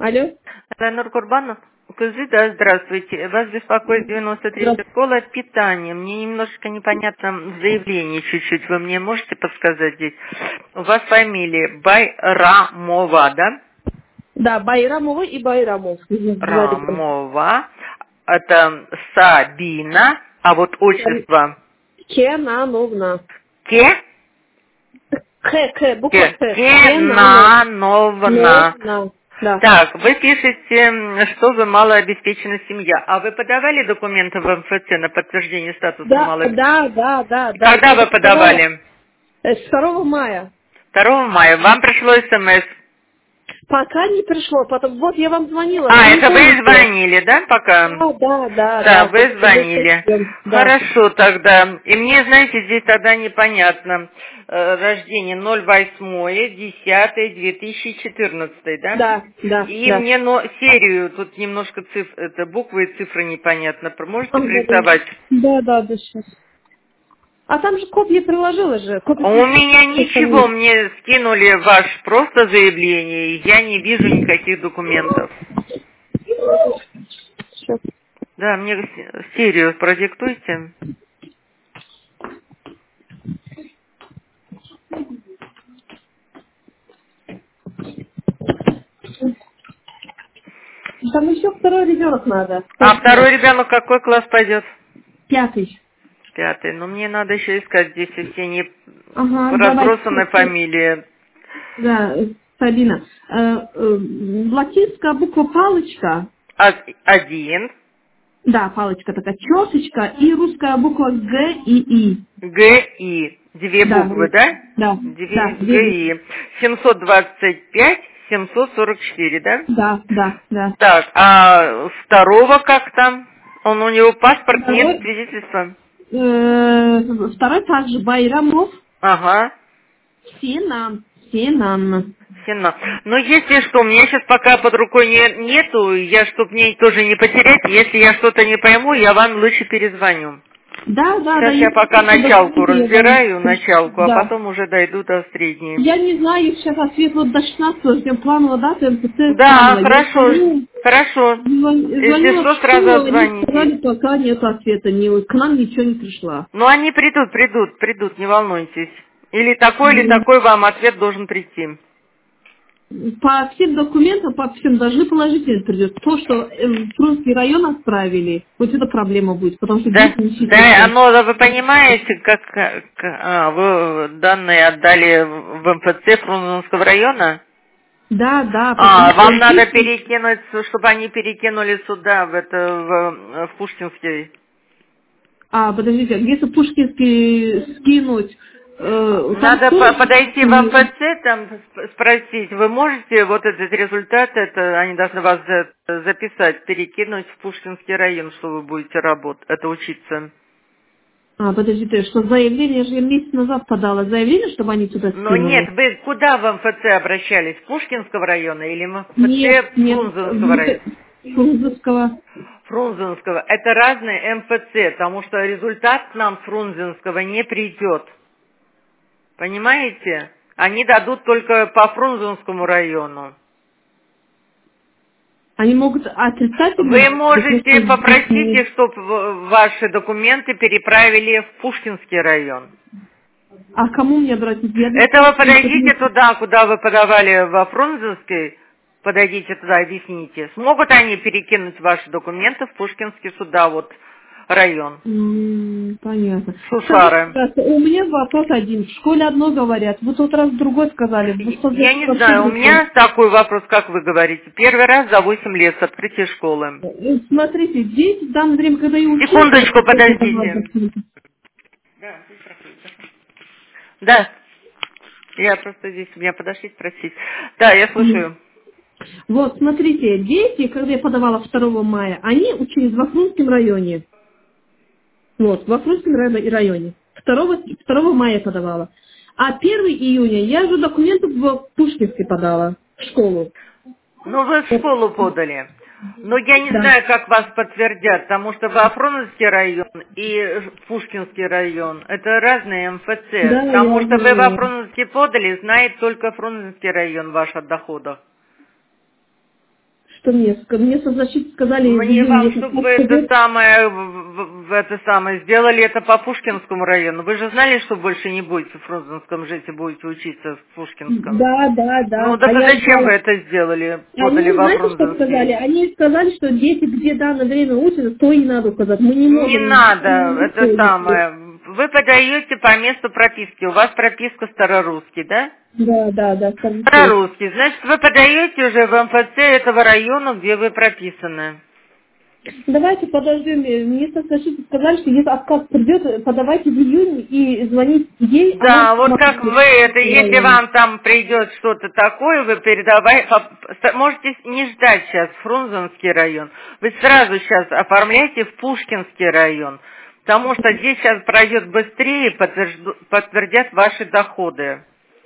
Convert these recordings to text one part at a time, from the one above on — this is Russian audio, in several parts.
Алло. Элеонор Курбанов. Скажи, да, здравствуйте. Вас беспокоит 93-я школа питания. Мне немножечко непонятно в заявлении чуть-чуть. Вы мне можете подсказать здесь? У вас фамилия Байрамова, да? Да, Байрамова и Байрамов. Рамова. Это Сабина. А вот отчество? Кенановна. Буква Х. Кенановна. Да. Так, вы пишете, что вы малообеспеченная семья. А вы подавали документы в МФЦ на подтверждение статуса малообеспеченной? Да. Когда вы подавали? С 2 мая. 2 мая. Вам пришло СМС? Пока не пришло, потом вот я вам звонила. Это вы звонили, да, пока? Да. Да, вы звонили. Да. Хорошо тогда. И мне, знаете, здесь тогда непонятно. Рождение 08.10.2014, да? Да. И мне серию, тут немножко это буквы и цифры непонятно. Можете прорисовать? Да, сейчас. А там же копия приложила же. У меня ничего, мне скинули ваш просто заявление, и я не вижу никаких документов. Сейчас. Да, мне серию продиктуйте. Там еще второй ребенок надо. А второй ребенок какой класс пойдет? 5. 5. Но мне надо еще искать здесь все не разбросанные Давайте. фамилии. Да, Сабина. Латинская буква палочка. 1. Да, палочка такая, черточка, и русская буква Г и И. ГИ. 2 буквы, да? Да. 2 ГИ. 724, да? Да. Так, а второго как там? У него паспорт, нет свидетельства? Второй также Байрамов. Ага. Сенан. Ну, если что, у меня сейчас пока под рукой нету, чтоб мне тоже не потерять, если я что-то не пойму, я вам лучше перезвоню. Да. Сейчас я пока началку разбираю, а потом уже дойду до средней. Я не знаю, сейчас ответ вот до 16 ждем планового даты МФЦ. Да, хорошо. Если что, сразу отзвоните. Сказали, пока нет ответа, к нам ничего не пришло. Ну, они придут, не волнуйтесь. Или такой вам ответ должен прийти. По всем документам, по всем должны положительно придет. То, что в Фрунзенский район отправили, вот это проблема будет, потому что Да, вы понимаете, как вы данные отдали в МФЦ Фрунзенского района? Да. Вам надо перекинуть, чтобы они перекинули сюда, в Пушкинский. Подождите, если Пушкинский скинуть... Надо подойти в МФЦ, там спросить, вы можете вот этот результат, они должны вас записать, перекинуть в Пушкинский район, что вы будете учиться. Подождите, что заявление же я месяц назад подала, заявление, чтобы они туда скинули? Ну нет, вы куда в МФЦ обращались, Пушкинского района или МФЦ Фрунзенского района? Фрунзенского. Это разные МФЦ, потому что результат к нам Фрунзенского не придет. Понимаете? Они дадут только по Фрунзенскому району. Они могут отрицательно... Вы можете попросить их, чтобы ваши документы переправили в Пушкинский район. А кому мне обратиться? Это вы подойдите туда, куда вы подавали во Фрунзенский, подойдите туда, объясните. Смогут они перекинуть ваши документы в Пушкинский сюда, район? Понятно. Сусары. У меня вопрос один. В школе одно говорят, вы тот раз другой сказали. Я не знаю, у меня такой вопрос, как вы говорите. Первый раз за 8 лет с открытия школы. Смотрите, здесь в данное время, когда я учусь... Секундочку, подождите. Да. Я просто здесь, меня подошли спросить. Да, я слушаю. Вот, смотрите, дети, когда я подавала 2 мая, они учились во Фрунзенском районе. Вот, во Фрунзенском районе. 2 мая подавала. А 1 июня я же документы в Пушкинске подала, в школу. Ну, вы в школу подали. Но я не знаю, как вас подтвердят, потому что во Фрунзенский район и Пушкинский район – это разные МФЦ. Потому что вы во Фрунзенский подали, знает только Фрунзенский район ваш о доходах. Что мне соцзащиты сказали, Мне в вам, июне, чтобы вы это самое, это самое, сделали это по Пушкинскому району. Вы же знали, что больше не будете в Фрунзенском жить и будете учиться в Пушкинском? Да. Ну, А так а я зачем вы знала. это сделали, подали Они, во знаете, что сказали? Фрунзенский? Они сказали, что дети где данное время учатся, то и надо указать. Мы не Не можем. надо, это самое. Вы подаете по месту прописки. У вас прописка старорусский, да? Да, скажите. Старорусский. Значит, вы подаете уже в МФЦ этого района, где вы прописаны. Давайте подождем. Мне соцзащиты сказали, что если отказ придет, подавайте в июне и звоните ей, она Да, вот как смотрит вы это, в если районе. вам там придет что-то такое, вы можете не ждать сейчас Фрунзенский район, вы сразу сейчас оформляйте в Пушкинский район, потому что здесь сейчас пройдет быстрее, подтвердят ваши доходы.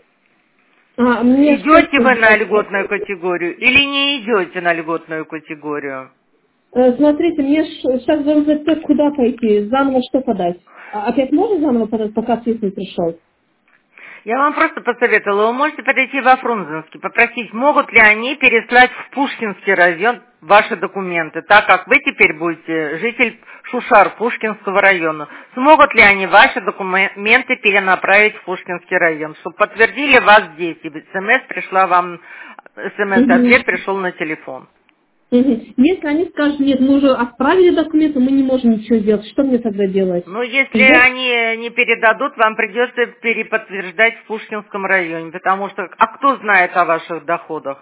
Мне что Идете вы на сделать? льготную категорию или не идете на льготную категорию? Смотрите, мне сейчас в МЗТ куда пойти? Заново что подать? Опять можно заново подать, пока свет не пришел? Я вам просто посоветовала, вы можете подойти во Фрунзенский, попросить, могут ли они переслать в Пушкинский район ваши документы, так как вы теперь будете житель Шушар Пушкинского района. Смогут ли они ваши документы перенаправить в Пушкинский район, чтобы подтвердили вас здесь, и СМС пришла вам, Мгм. СМС-ответ пришел на телефон. Если они скажут, нет, мы уже отправили документы, мы не можем ничего сделать, что мне тогда делать? Но если Ждать? они не передадут, вам придется переподтверждать в Пушкинском районе, потому что, а кто знает о ваших доходах?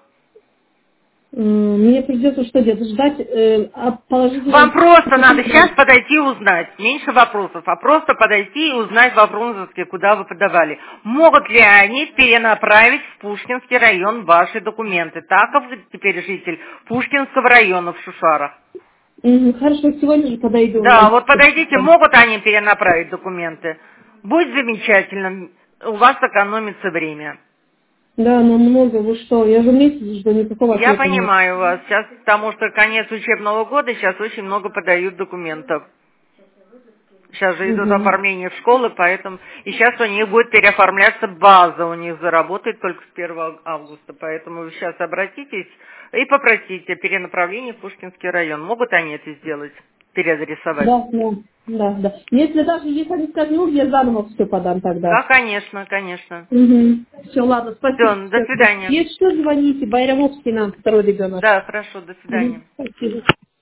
Мне придется что делать? Ждать Вам положительного... просто надо сейчас подойти и узнать, меньше вопросов, а просто подойти и узнать во Фрунзенске, куда вы подавали. Могут ли они перенаправить в Пушкинский район ваши документы, так как вы теперь житель Пушкинского района в Шушарах? Хорошо, сегодня же подойду. Да, вот подойдите, могут они перенаправить документы. Будет замечательно, у вас сэкономится время. Да, но много, вы что? Я же месяц жду, никакого Я ответа нет. понимаю вас сейчас, потому что конец учебного года, сейчас очень много подают документов. Сейчас же идут Мгм. оформления в школы, поэтому... И сейчас у них будет переоформляться база, у них заработает только с 1 августа. Поэтому вы сейчас обратитесь и попросите перенаправление в Пушкинский район. Могут они это сделать? Переадресовать? Да. Если даже если они скажут, ну, я заново все подам тогда. Да, конечно, конечно. Все, ладно, спасибо. Все, до свидания. Если что, звоните. Байрамовский нам, второй ребенок. Да, хорошо, до свидания. Спасибо.